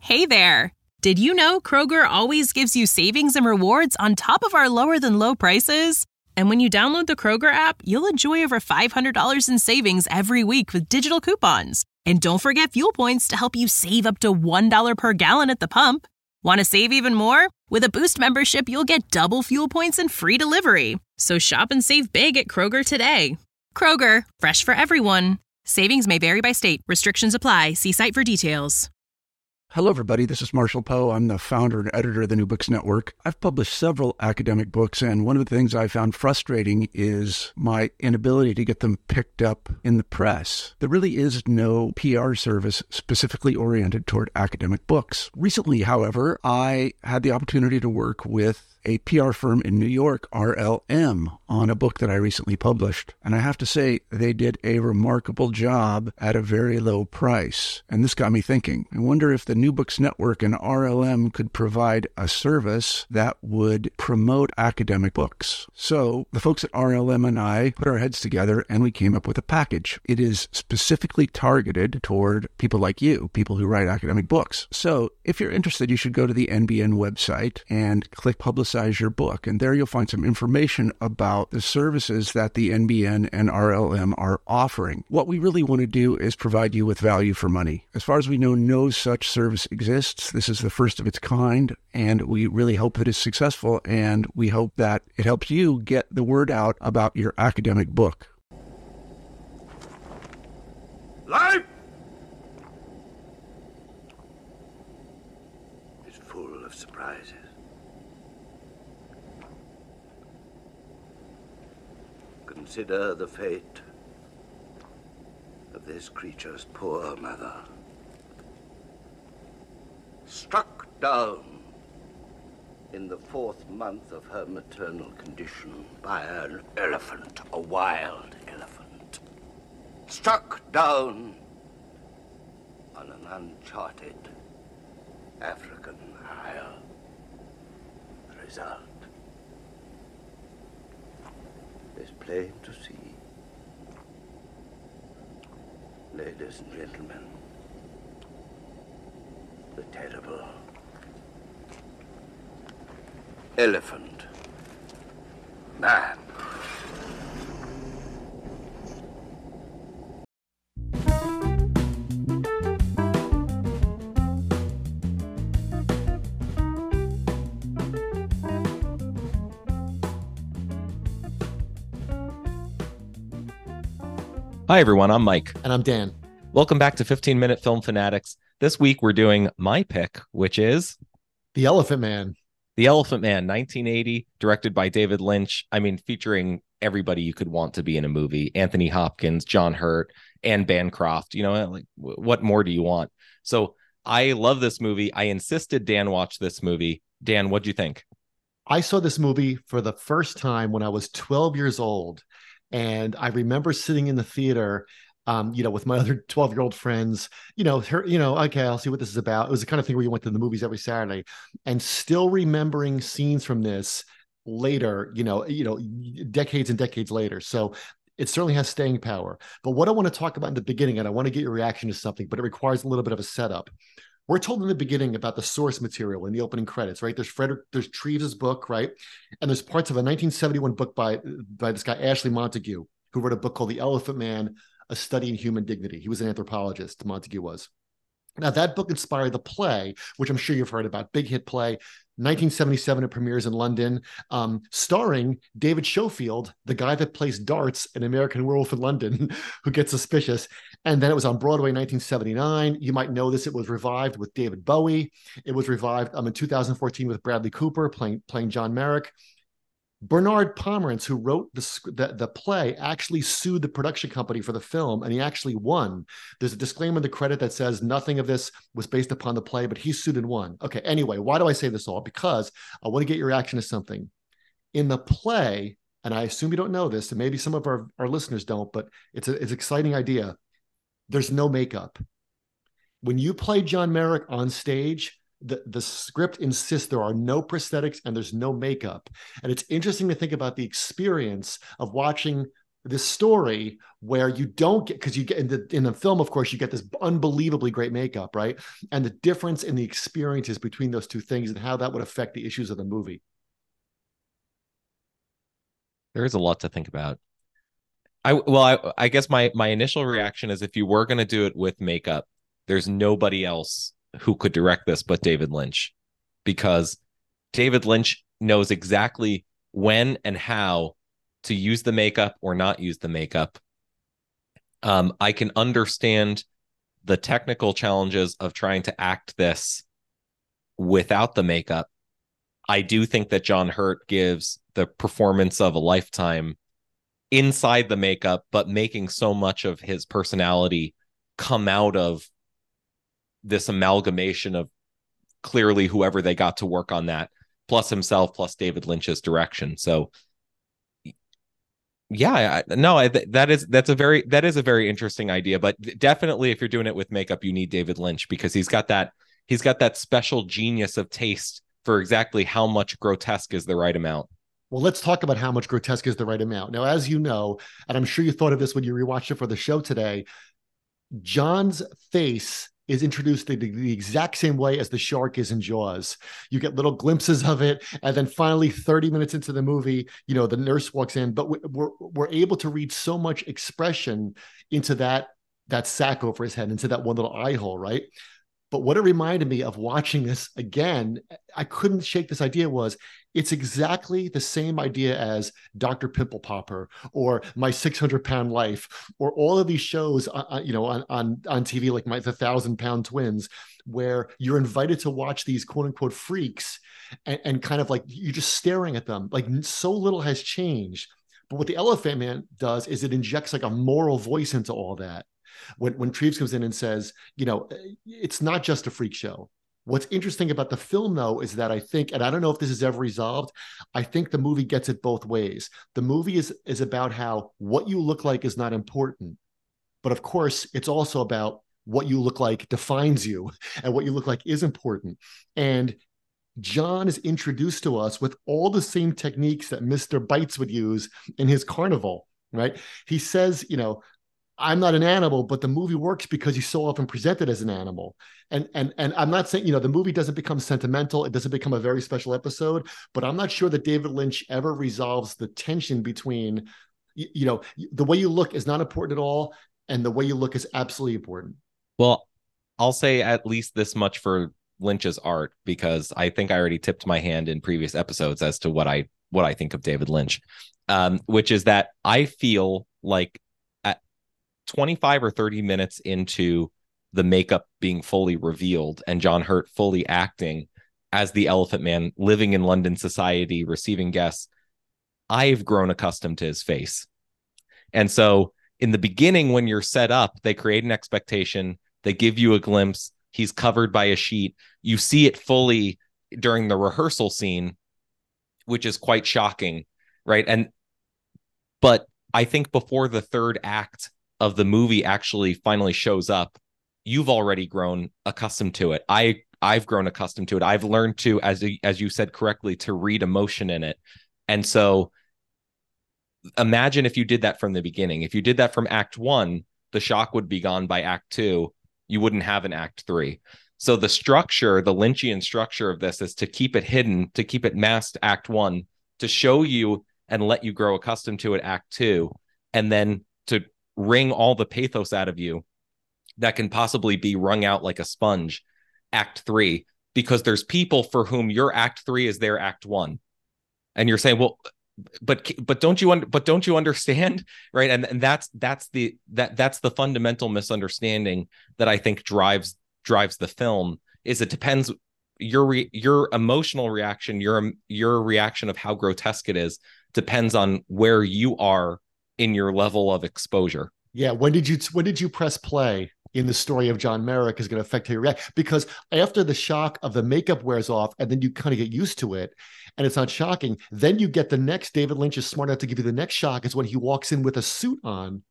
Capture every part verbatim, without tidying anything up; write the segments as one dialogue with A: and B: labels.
A: Hey there! Did you know Kroger always gives you savings and rewards on top of our lower-than-low prices? And when you download the Kroger app, you'll enjoy over five hundred dollars in savings every week with digital coupons. And don't forget fuel points to help you save up to one dollar per gallon at the pump. Want to save even more? With a Boost membership, you'll get double fuel points and free delivery. So shop and save big at Kroger today. Kroger, fresh for everyone. Savings may vary by state. Restrictions apply. See site for details.
B: Hello, everybody. This is Marshall Poe. I'm the founder and editor of the New Books Network. I've published several academic books, and one of the things I found frustrating is my inability to get them picked up in the press. There really is no P R service specifically oriented toward academic books. Recently, however, I had the opportunity to work with a P R firm in New York, R L M, on a book that I recently published. And I have to say, they did a remarkable job at a very low price. And this got me thinking. I wonder if the New Books Network and R L M could provide a service that would promote academic books. So the folks at R L M and I put our heads together and we came up with a package. It is specifically targeted toward people like you, people who write academic books. So if you're interested, you should go to the N B N website and click Publicize your book. And there you'll find some information about the services that the N B N and R L M are offering. What we really want to do is provide you with value for money. As far as we know, no such service exists. This is the first of its kind, and we really hope that it's successful, and we hope that it helps you get the word out about your academic book.
C: Life is full of surprises. Consider the fate of this creature's poor mother. Struck down in the fourth month of her maternal condition by an elephant, a wild elephant. Struck down on an uncharted African isle. The result is plain to see. Ladies and gentlemen, the terrible Elephant Man.
D: Hi, everyone. I'm Mike.
E: And I'm Dan.
D: Welcome back to fifteen minute Film Fanatics. This week, we're doing my pick, which is
E: The Elephant Man.
D: The Elephant Man, nineteen eighty, directed by David Lynch. I mean, featuring everybody you could want to be in a movie. Anthony Hopkins, John Hurt, Anne Bancroft. You know, like, what more do you want? So I love this movie. I insisted Dan watch this movie. Dan, what'd you think?
E: I saw this movie for the first time when I was twelve years old. And I remember sitting in the theater, um, you know, with my other twelve-year-old friends, you know, her, you know, okay, I'll see what this is about. It was the kind of thing where you went to the movies every Saturday, and still remembering scenes from this later, you know, you know, decades and decades later. So it certainly has staying power. But what I want to talk about in the beginning, and I want to get your reaction to something, but it requires a little bit of a setup. We're told in the beginning about the source material in the opening credits, right? There's Frederick, there's Treves' book, right? And there's parts of a nineteen seventy-one book by, by this guy, Ashley Montagu, who wrote a book called The Elephant Man, A Study in Human Dignity. He was an anthropologist, Montagu was. Now, that book inspired the play, which I'm sure you've heard about, big hit play. nineteen seventy-seven, it premieres in London, um, starring David Schofield, the guy that plays darts in American Werewolf in London, who gets suspicious. And then it was on Broadway in nineteen seventy-nine. You might know this. It was revived with David Bowie. It was revived um, in two thousand fourteen with Bradley Cooper playing, playing John Merrick. Bernard Pomerantz, who wrote the, the, the play, actually sued the production company for the film, and he actually won. There's a disclaimer in the credit that says nothing of this was based upon the play, but he sued and won. Okay, anyway, why do I say this all? Because I want to get your reaction to something. In the play, and I assume you don't know this, and maybe some of our, our listeners don't, but it's, a, it's an exciting idea. There's no makeup. When you play John Merrick on stage, The, the script insists there are no prosthetics and there's no makeup. And it's interesting to think about the experience of watching this story where you don't get, because you get in the in the film, of course, you get this unbelievably great makeup, right? And the difference in the experiences between those two things and how that would affect the issues of the movie.
D: There is a lot to think about. I well, I, I guess my my initial reaction is, if you were going to do it with makeup, there's nobody else who could direct this but David Lynch, because David Lynch knows exactly when and how to use the makeup or not use the makeup. Um, I can understand the technical challenges of trying to act this without the makeup. I do think that John Hurt gives the performance of a lifetime inside the makeup, but making so much of his personality come out of this amalgamation of clearly whoever they got to work on that, plus himself, plus David Lynch's direction. So yeah, I, no, I, that is that's a very that is a very interesting idea. But definitely, if you're doing it with makeup, you need David Lynch, because he's got that he's got that special genius of taste for exactly how much grotesque is the right amount.
E: Well, let's talk about how much grotesque is the right amount. Now, as you know, and I'm sure you thought of this when you rewatched it for the show today, John's face is introduced the, the exact same way as the shark is in Jaws. You get little glimpses of it, and then finally, thirty minutes into the movie, you know, the nurse walks in. But we're we're able to read so much expression into that that sack over his head, into that one little eye hole, right? But what it reminded me of watching this again, I couldn't shake this idea, was it's exactly the same idea as Doctor Pimple Popper or My six hundred pound Life, or all of these shows, uh, you know, on, on, on T V, like my, The Thousand Pound Twins, where you're invited to watch these quote unquote freaks and, and kind of like you're just staring at them. Like so little has changed. But what the Elephant Man does is it injects like a moral voice into all that. When, when Treves comes in and says, you know, it's not just a freak show. What's interesting about the film, though, is that I think, and I don't know if this is ever resolved, I think the movie gets it both ways. The movie is, is about how what you look like is not important. But of course, it's also about what you look like defines you, and what you look like is important. And John is introduced to us with all the same techniques that Mister Bites would use in his carnival, right? He says, you know, I'm not an animal, but the movie works because he's so often presented as an animal. And and and I'm not saying, you know, the movie doesn't become sentimental. It doesn't become a very special episode, but I'm not sure that David Lynch ever resolves the tension between, you, you know, the way you look is not important at all, and the way you look is absolutely important.
D: Well, I'll say at least this much for Lynch's art, because I think I already tipped my hand in previous episodes as to what I what I think of David Lynch, um, which is that I feel like twenty-five or thirty minutes into the makeup being fully revealed and John Hurt fully acting as the Elephant Man, living in London society, receiving guests, I've grown accustomed to his face. And so in the beginning, when you're set up, they create an expectation, they give you a glimpse, he's covered by a sheet, you see it fully during the rehearsal scene, which is quite shocking, right? And but I think before the third act of the movie actually finally shows up, you've already grown accustomed to it. I I've grown accustomed to it. I've learned to, as as you said correctly, to read emotion in it. And so imagine if you did that from the beginning. If you did that from act one, the shock would be gone by act two. You wouldn't have an act three. So the structure, the Lynchian structure of this is to keep it hidden, to keep it masked act one, to show you and let you grow accustomed to it act two, and then to wring all the pathos out of you that can possibly be wrung out like a sponge act three, because there's people for whom your act three is their act one, and you're saying, well, but but don't you un- but don't you understand, right? And and that's that's the that that's the fundamental misunderstanding that I think drives drives the film. Is it depends your re- your emotional reaction, your your reaction of how grotesque it is depends on where you are in your level of exposure.
E: Yeah. When did you, when did you press play in the story of John Merrick is going to affect how you react? Because after the shock of the makeup wears off and then you kind of get used to it and it's not shocking, then you get the next, David Lynch is smart enough to give you the next shock is when he walks in with a suit on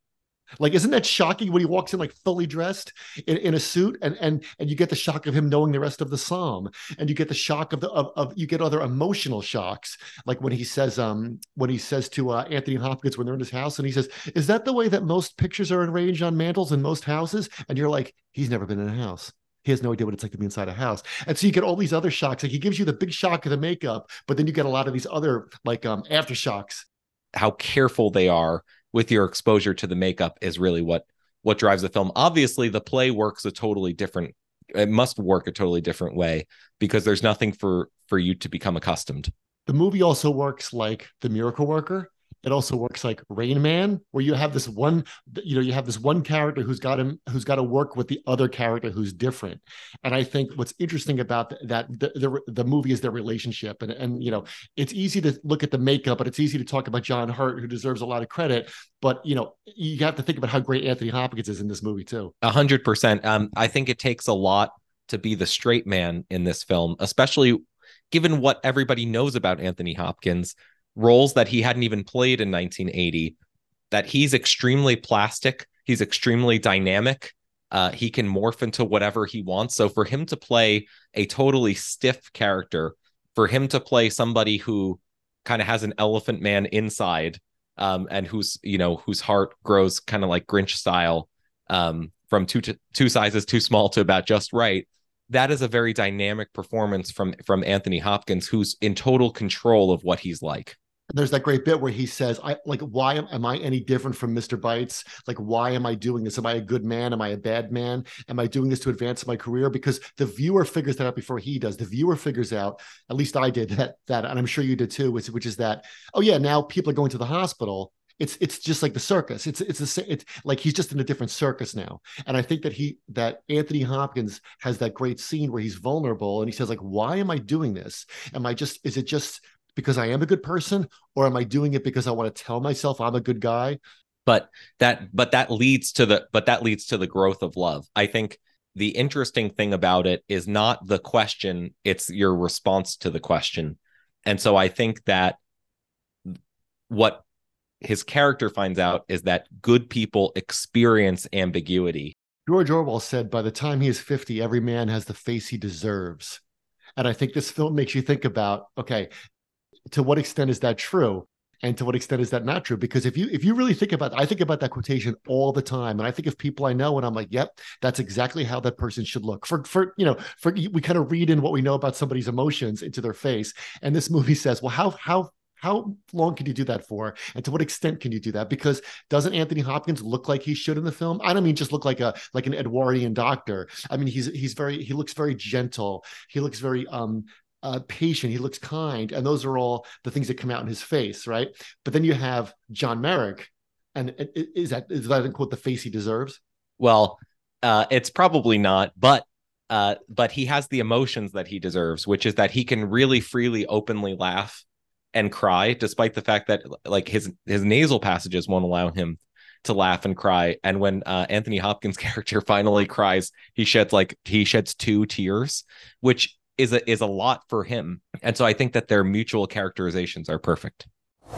E: Like, isn't that shocking when he walks in like fully dressed in, in a suit, and and and you get the shock of him knowing the rest of the psalm, and you get the shock of the of, of you get other emotional shocks, like when he says um when he says to uh, Anthony Hopkins when they're in his house, and he says, "Is that the way that most pictures are arranged on mantles in most houses?" And you're like, he's never been in a house. He has no idea what it's like to be inside a house. And so you get all these other shocks. Like, he gives you the big shock of the makeup, but then you get a lot of these other like um aftershocks.
D: How careful they are with your exposure to the makeup is really what what drives the film. Obviously, the play works a totally different, it must work a totally different way, because there's nothing for for you to become accustomed.
E: The movie also works like The Miracle Worker. It also works like Rain Man, where you have this one, you know, you have this one character who's got him, who's got to work with the other character who's different. And I think what's interesting about that, the, the, the movie is their relationship. And, and, you know, it's easy to look at the makeup, but it's easy to talk about John Hurt, who deserves a lot of credit. But, you know, you have to think about how great Anthony Hopkins is in this movie too.
D: A hundred percent. Um, I think it takes a lot to be the straight man in this film, especially given what everybody knows about Anthony Hopkins. Roles that he hadn't even played in nineteen eighty, that he's extremely plastic, he's extremely dynamic, uh, he can morph into whatever he wants. So for him to play a totally stiff character, for him to play somebody who kind of has an elephant man inside, um, and who's, you know, whose heart grows kind of like Grinch style, um, from two to two sizes too small to about just right. That is a very dynamic performance from from Anthony Hopkins, who's in total control of what he's like.
E: There's that great bit where he says, I like, why am, am I any different from Mister Bites? Like, why am I doing this? Am I a good man? Am I a bad man? Am I doing this to advance my career? Because the viewer figures that out before he does. The viewer figures out, at least I did that, that, and I'm sure you did too, which, which is that, oh yeah, now people are going to the hospital. It's it's just like the circus. It's it's a, it's like he's just in a different circus now. And I think that he that Anthony Hopkins has that great scene where he's vulnerable and he says, like, why am I doing this? Am I just, is it just because I am a good person, or am I doing it because I want to tell myself I'm a good guy?
D: But that but that leads to the but that leads to the growth of love. I think the interesting thing about it is not the question, it's your response to the question. And so I think that what his character finds out is that good people experience ambiguity.
E: George Orwell said, by the time he is fifty, every man has the face he deserves. And I think this film makes you think about, okay, to what extent is that true? And to what extent is that not true? Because if you if you really think about, I think about that quotation all the time. And I think of people I know and I'm like, yep, that's exactly how that person should look. For, for you know, for we kind of read in what we know about somebody's emotions into their face. And this movie says, well, how how How long can you do that for? And to what extent can you do that? Because doesn't Anthony Hopkins look like he should in the film? I don't mean just look like a like an Edwardian doctor. I mean, he's he's very he looks very gentle. He looks very um uh, patient. He looks kind, and those are all the things that come out in his face, right? But then you have John Merrick, and is that is that quote the face he deserves?
D: Well, uh, it's probably not, but uh, but he has the emotions that he deserves, which is that he can really freely, openly laugh and cry, despite the fact that like his his nasal passages won't allow him to laugh and cry. And when uh, Anthony Hopkins' character finally cries, he sheds like he sheds two tears, which is a is a lot for him. And so I think that their mutual characterizations are perfect.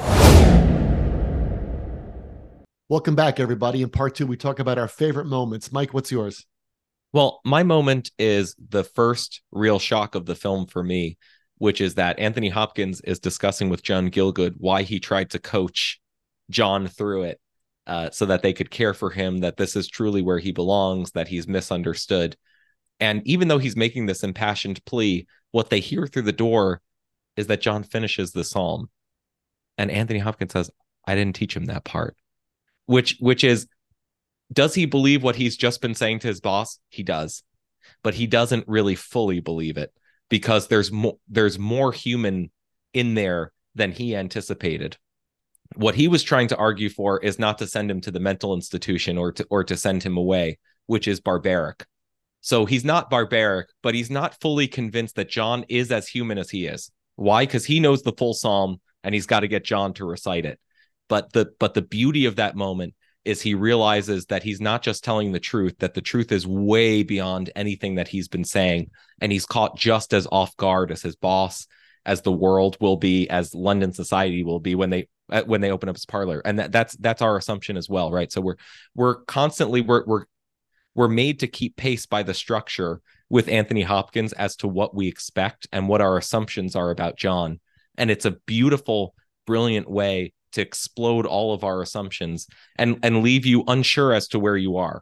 E: Welcome back, everybody. In part two, we talk about our favorite moments. Mike, what's yours?
D: Well, my moment is the first real shock of the film for me, which is that Anthony Hopkins is discussing with John Gielgud why he tried to coach John through it, uh, so that they could care for him, that this is truly where he belongs, that he's misunderstood. And even though he's making this impassioned plea, what they hear through the door is that John finishes the psalm. And Anthony Hopkins says, I didn't teach him that part. Which, which is, does he believe what he's just been saying to his boss? He does. But he doesn't really fully believe it, because there's more, there's more human in there than he anticipated. What he was trying to argue for is not to send him to the mental institution or to, or to send him away, which is barbaric. So he's not barbaric, but he's not fully convinced that John is as human as he is. Why? Because he knows the full psalm and he's got to get John to recite it. But the but the beauty of that moment is he realizes that he's not just telling the truth, that the truth is way beyond anything that he's been saying. And he's caught just as off guard as his boss, as the world will be, as London society will be when they at, when they open up his parlor. And that, that's that's our assumption as well, right? So we're we're constantly we're we're we're made to keep pace by the structure with Anthony Hopkins as to what we expect and what our assumptions are about John. And it's a beautiful, brilliant way to explode all of our assumptions and and leave you unsure as to where you are.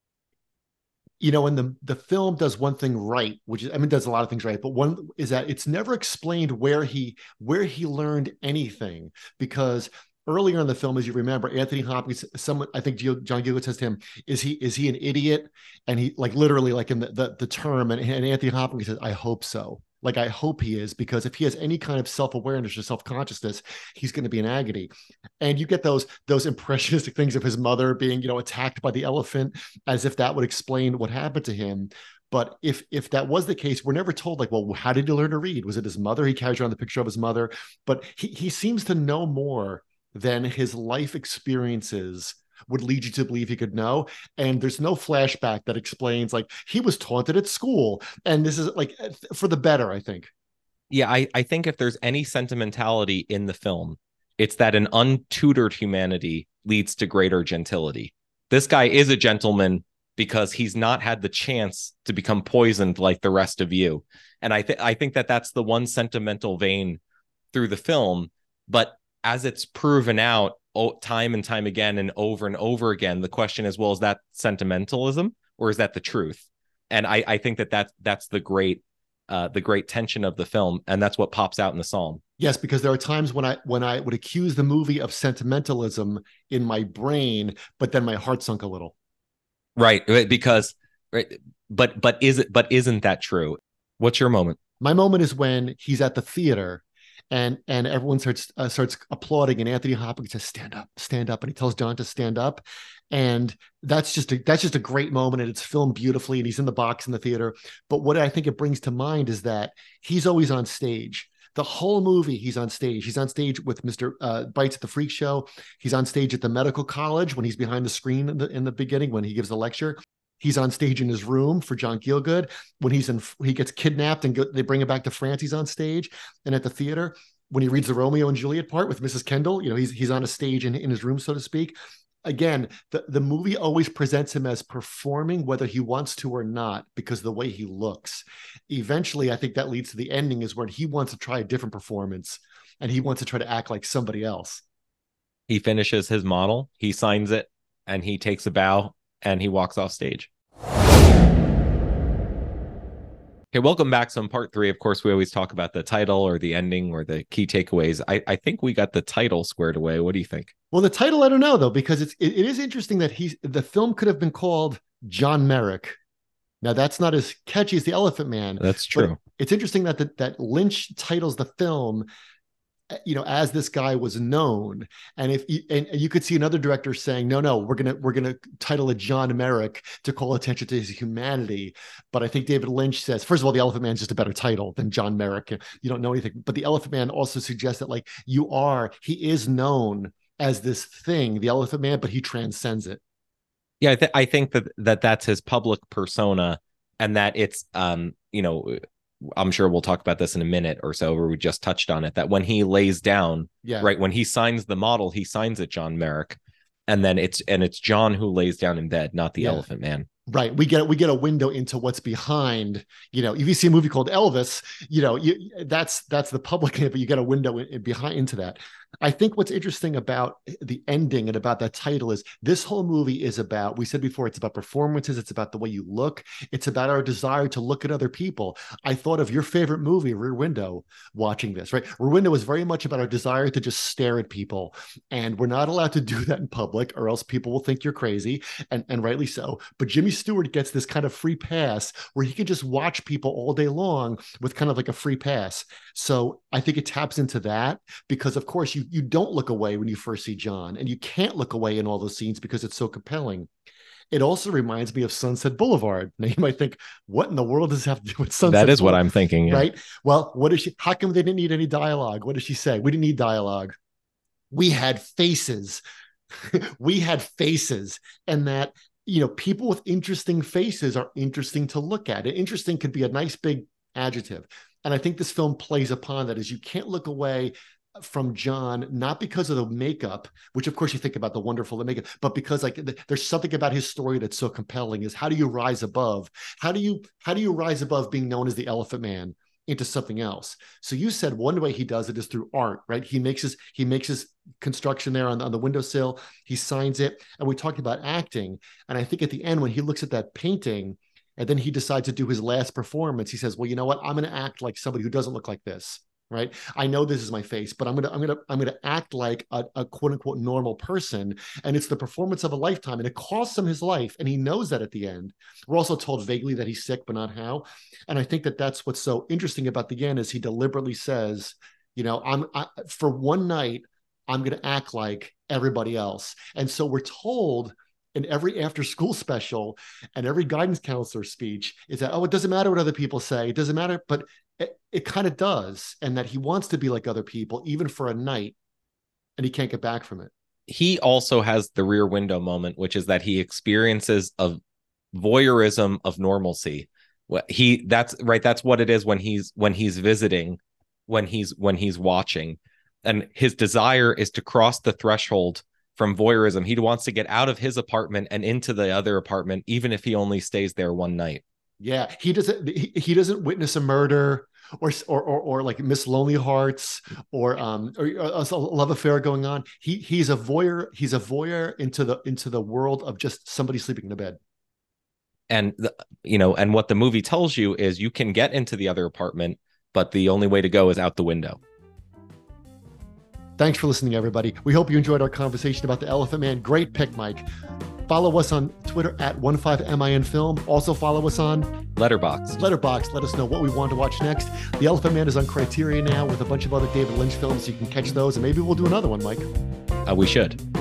E: You know, and the, the film does one thing right, which is, I mean, does a lot of things right, but one is that it's never explained where he where he learned anything, because earlier in the film, as you remember, Anthony Hopkins, someone, I think John Gielgud says to him, is he is he an idiot? And he, like, literally, like in the, the, the term, and, and Anthony Hopkins says, I hope so. Like, I hope he is, because if he has any kind of self-awareness or self-consciousness, he's going to be in agony. And you get those those impressionistic things of his mother being, you know, attacked by the elephant, as if that would explain what happened to him. But if if that was the case, we're never told, like, well, how did he learn to read? Was it his mother? He carries around the picture of his mother. But he he seems to know more than his life experiences would lead you to believe he could know. And there's no flashback that explains, like, he was taunted at school. And this is, like, for the better, I think.
D: Yeah, I, I think if there's any sentimentality in the film, it's that an untutored humanity leads to greater gentility. This guy is a gentleman because he's not had the chance to become poisoned like the rest of you. And I, th- I think that that's the one sentimental vein through the film. But as it's proven out oh, time and time again and over and over again, the question is, well, is that sentimentalism or is that the truth? And I, I think that that's, that's the great uh, the great tension of the film. And that's what pops out in the Psalm.
E: Yes, because there are times when I when I would accuse the movie of sentimentalism in my brain, but then my heart sunk a little.
D: Right. Because right. But but is it but isn't that true? What's your moment?
E: My moment is when he's at the theater and and everyone starts uh, starts applauding, and Anthony Hopkins says, stand up, stand up. And he tells John to stand up. And that's just a, that's just a great moment. And it's filmed beautifully. And he's in the box in the theater. But what I think it brings to mind is that he's always on stage. The whole movie, he's on stage. He's on stage with Mister Uh, Bites at the Freak Show. He's on stage at the medical college when he's behind the screen in the, in the beginning, when he gives the lecture. He's on stage in his room for John Gielgud. When he's in, he gets kidnapped and go, they bring him back to France. He's on stage. And at the theater, when he reads the Romeo and Juliet part with Missus Kendall, you know, he's he's on a stage in, in his room, so to speak. Again, the, the movie always presents him as performing whether he wants to or not, because of the way he looks. Eventually, I think that leads to the ending, is when he wants to try a different performance and he wants to try to act like somebody else.
D: He finishes his model, he signs it, and he takes a bow and he walks off stage. Okay, welcome back. So in part three, of course, we always talk about the title or the ending or the key takeaways. I, I think we got the title squared away. What do you think?
E: Well, the title, I don't know, though, because it's it, it is interesting that he's the film could have been called John Merrick. Now, that's not as catchy as The Elephant Man.
D: That's true.
E: It's interesting that the, that Lynch titles the film, you know, as this guy was known. And if you, and you could see another director saying, no, no, we're gonna we're gonna title it John Merrick to call attention to his humanity. But I think David Lynch says, first of all, The Elephant Man is just a better title than John Merrick. You don't know anything. But The Elephant Man also suggests that, like, you are, he is known as this thing, the Elephant Man, but he transcends it.
D: Yeah, I, th- I think that, that that's his public persona, and that it's, um, you know, I'm sure we'll talk about this in a minute or so, where we just touched on it, that when he lays down,
E: yeah.
D: right, when he signs the model, he signs it John Merrick, and then it's and it's John who lays down in bed, not the yeah. Elephant Man.
E: Right. We get we get a window into what's behind, you know, if you see a movie called Elvis, you know, you, that's that's the public, but you get a window in, in behind into that. I think what's interesting about the ending and about that title is this whole movie is about, we said before, it's about performances. It's about the way you look. It's about our desire to look at other people. I thought of your favorite movie, Rear Window, watching this, right? Rear Window is very much about our desire to just stare at people. And we're not allowed to do that in public, or else people will think you're crazy, and, and rightly so. But Jimmy Stewart gets this kind of free pass where he can just watch people all day long with kind of like a free pass. So I think it taps into that, because of course you, you don't look away when you first see John, and you can't look away in all those scenes because it's so compelling. It also reminds me of Sunset Boulevard. Now you might think, what in the world does this have to do with Sunset?
D: That is
E: Boulevard?
D: What I'm thinking. Yeah.
E: Right. Well, what is she, how come they didn't need any dialogue? What does she say? We didn't need dialogue. We had faces. We had faces. And that, you know, people with interesting faces are interesting to look at. And interesting could be a nice big adjective. And I think this film plays upon that, is you can't look away from John, not because of the makeup, which of course you think about the wonderful the makeup, but because like there's something about his story that's so compelling. Is how do you rise above? How do you how do you rise above being known as the Elephant Man into something else? So you said one way he does it is through art, right? He makes his he makes his construction there on, on the windowsill. He signs it, and we talked about acting. And I think at the end when he looks at that painting, and then he decides to do his last performance, he says, "Well, you know what? I'm going to act like somebody who doesn't look like this." Right. I know this is my face, but I'm going to, I'm going to, I'm going to act like a, a quote unquote normal person. And it's the performance of a lifetime, and it costs him his life. And he knows that at the end. We're also told vaguely that he's sick, but not how. And I think that that's what's so interesting about the end is he deliberately says, you know, I'm I, for one night, I'm going to act like everybody else. And so we're told in every after school special and every guidance counselor speech is that, oh, it doesn't matter what other people say. It doesn't matter. But it, it kind of does. And that he wants to be like other people, even for a night, and he can't get back from it.
D: He also has the Rear Window moment, which is that he experiences a voyeurism of normalcy. He that's right. That's what it is when he's when he's visiting, when he's when he's watching. And his desire is to cross the threshold from voyeurism. He wants to get out of his apartment and into the other apartment, even if he only stays there one night.
E: Yeah, he doesn't. He, he doesn't witness a murder, or or or, or like Miss Lonely Hearts, or um, or a love affair going on. He he's a voyeur. He's a voyeur into the into the world of just somebody sleeping in a bed.
D: And the, you know, and what the movie tells you is you can get into the other apartment, but the only way to go is out the window.
E: Thanks for listening, everybody. We hope you enjoyed our conversation about The Elephant Man. Great pick, Mike. Follow us on Twitter at fifteen M I N Film. Also follow us on
D: Letterboxd.
E: Letterboxd. Let us know what we want to watch next. The Elephant Man is on Criterion now with a bunch of other David Lynch films. So you can catch those, and maybe we'll do another one, Mike.
D: Uh, we should.